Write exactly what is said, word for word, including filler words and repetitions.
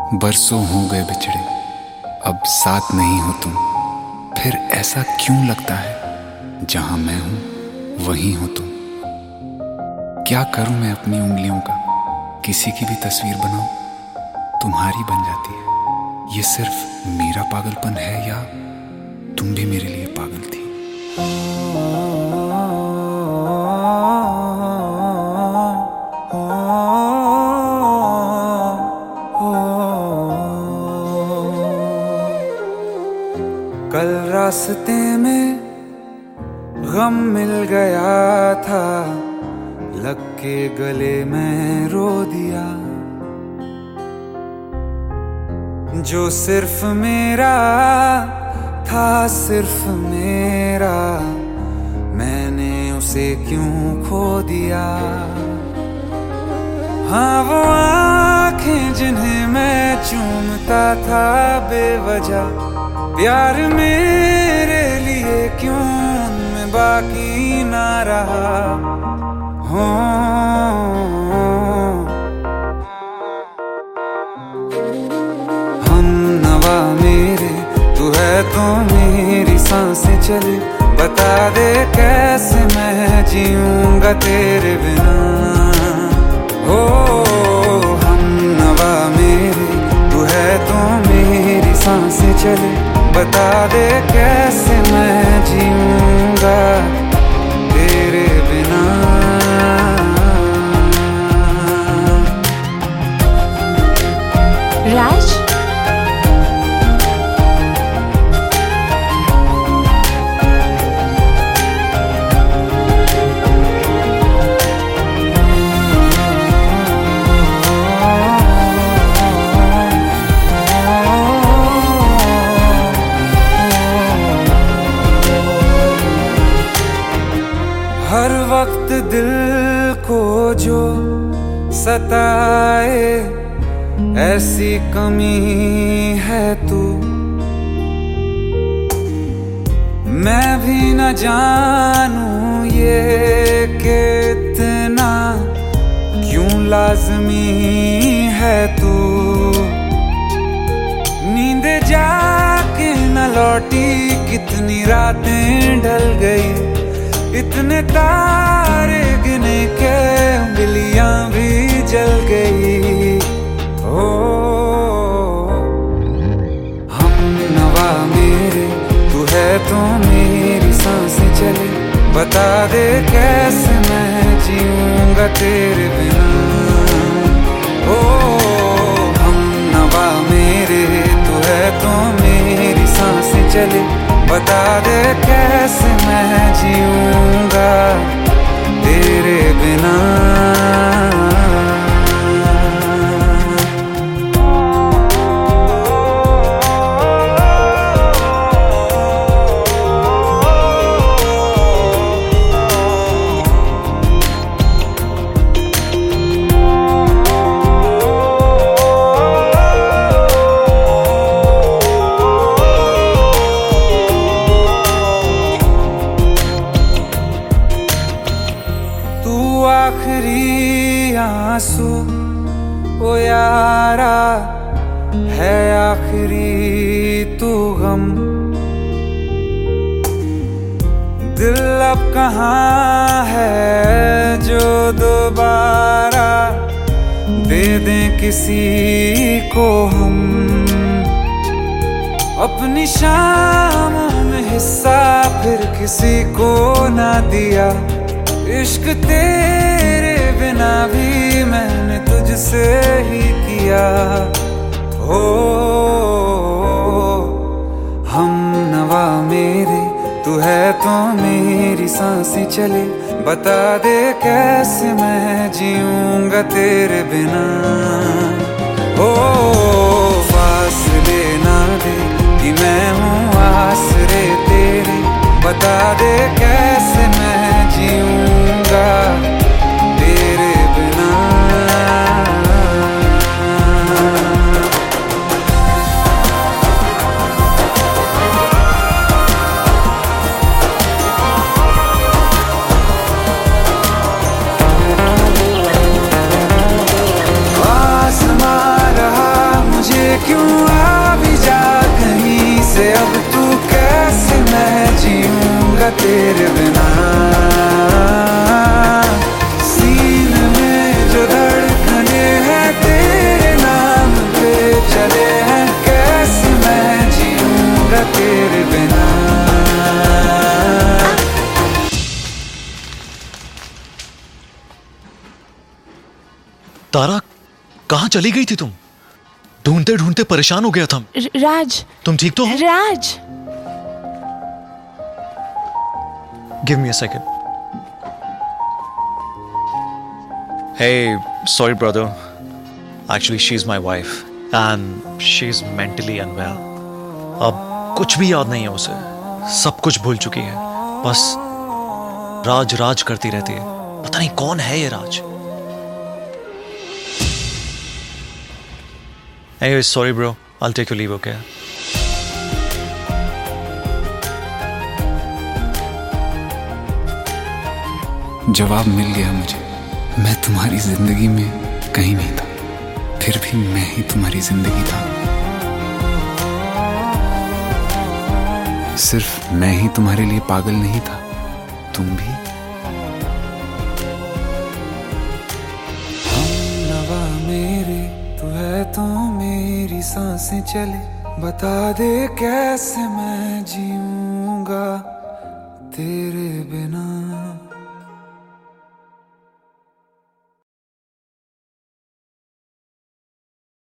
बरसों हो गए बिछड़े, अब साथ नहीं हो तुम। फिर ऐसा क्यों लगता है जहां मैं हूं वहीं हो तुम। क्या करूं मैं अपनी उंगलियों का, किसी की भी तस्वीर बनाऊं तुम्हारी बन जाती है। ये सिर्फ मेरा पागलपन है या तुम भी मेरे लिए पागल थी। कल रास्ते में गम मिल गया था, लग के गले में रो दिया। जो सिर्फ मेरा था, सिर्फ मेरा, मैंने उसे क्यों खो दिया। हाँ वो आँखें जिन्हें मैं चूमता था बेवजह, प्यार मेरे लिए क्यों उनमें बाकी ना रहा। हो हम नवा मेरे, तू है तो मेरी सांसें चले। बता दे कैसे मैं जीऊंगा तेरे बिना। हो हम नवा मेरे, तू है तो मेरी सांसें चले। बता दे कैसे मैं जीऊंगा तेरे बिना। राज हर वक्त दिल को जो सताए, ऐसी कमी है तू। मैं भी न जानूं ये कि इतना क्यों लाज़मी है तू। नींद जाके न लौटी, कितनी रातें ढल गई। इतने तारे गिने के उंगलियां भी जल गई। ओ हम नवा मेरे, तू है तो मेरी सांसें चले। बता दे कैसे मैं जीऊंगा तेरे बिना। ओ हम नवा मेरे, तू है तो मेरी सांसें चले। बता दे कैसे मैं जीऊंगा तेरे बिना। आखिरी आंसू ओ यारा है, आखिरी तू गम। दिल अब कहाँ है जो दोबारा दे दें किसी को हम। अपनी शामों में हिस्सा फिर किसी को ना दिया। इश्क तेरे बिना भी मैंने तुझसे ही किया। हो हम नवा मेरे, तू है तो मेरी सांसें चले। बता दे कैसे मैं जीऊंगा तेरे बिना। हो फासले ना दे कि मैं हूँ आसरे तेरे। बता दे कैसे मैं जीऊंगा तेरे बिना। आसमां रहा मुझे तारा, कहाँ चली गई थी तुम? ढूंढते ढूंढते परेशान हो गया था। राज, तुम ठीक तो हो? Raj, give me a second. Hey, sorry brother. Actually, she's my wife and she's mentally unwell. अब कुछ भी याद नहीं है उसे, सब कुछ भूल चुकी है, बस राज राज करती रहती है। पता नहीं कौन है ये राज। Anyway, sorry bro, I'll take your leave, okay? जवाब मिल गया मुझे। मैं तुम्हारी जिंदगी में कहीं नहीं था, फिर भी मैं ही तुम्हारी जिंदगी था। सिर्फ मैं ही तुम्हारे लिए पागल नहीं था, तुम भी। हमनवा मेरे तू है तो मेरी सांसें चले, बता दे कैसे मैं जीऊंगा तेरे बिना।